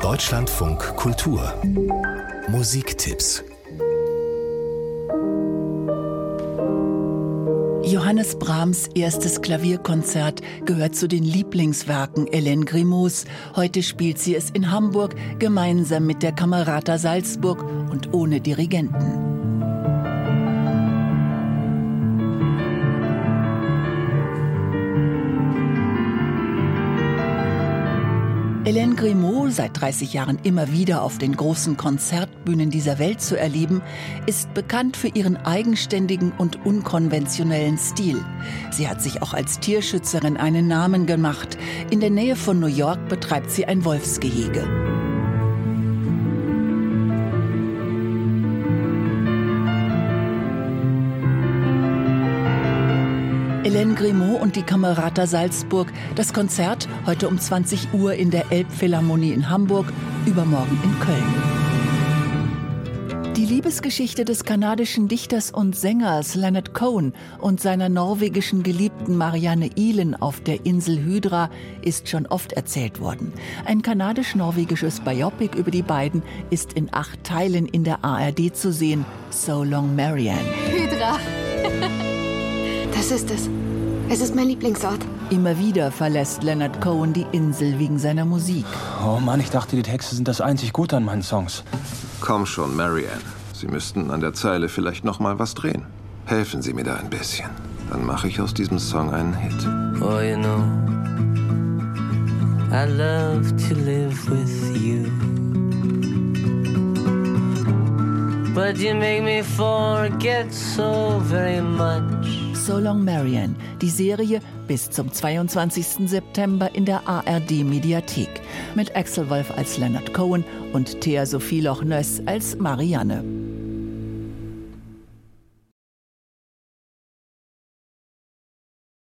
Deutschlandfunk Kultur Musiktipps. Johannes Brahms' erstes Klavierkonzert gehört zu den Lieblingswerken Hélène Grimaud's. Heute spielt sie es in Hamburg gemeinsam mit der Camerata Salzburg und ohne Dirigenten. Hélène Grimaud, seit 30 Jahren immer wieder auf den großen Konzertbühnen dieser Welt zu erleben, ist bekannt für ihren eigenständigen und unkonventionellen Stil. Sie hat sich auch als Tierschützerin einen Namen gemacht. In der Nähe von New York betreibt sie ein Wolfsgehege. Hélène Grimaud und die Camerata Salzburg. Das Konzert heute um 20 Uhr in der Elbphilharmonie in Hamburg, übermorgen in Köln. Die Liebesgeschichte des kanadischen Dichters und Sängers Leonard Cohen und seiner norwegischen Geliebten Marianne Ihlen auf der Insel Hydra ist schon oft erzählt worden. Ein kanadisch-norwegisches Biopic über die beiden ist in 8 Teilen in der ARD zu sehen. So Long Marianne. Hydra. Das ist es. Es ist mein Lieblingsort. Immer wieder verlässt Leonard Cohen die Insel wegen seiner Musik. Oh Mann, ich dachte, die Texte sind das einzig Gute an meinen Songs. Komm schon, Marianne. Sie müssten an der Zeile vielleicht noch mal was drehen. Helfen Sie mir da ein bisschen. Dann mache ich aus diesem Song einen Hit. Oh, you know, I love to live with you. But you make me forget so very much. So Long Marianne, die Serie bis zum 22. September in der ARD-Mediathek. Mit Axel Wolf als Leonard Cohen und Thea Sophie Loch-Nöss als Marianne.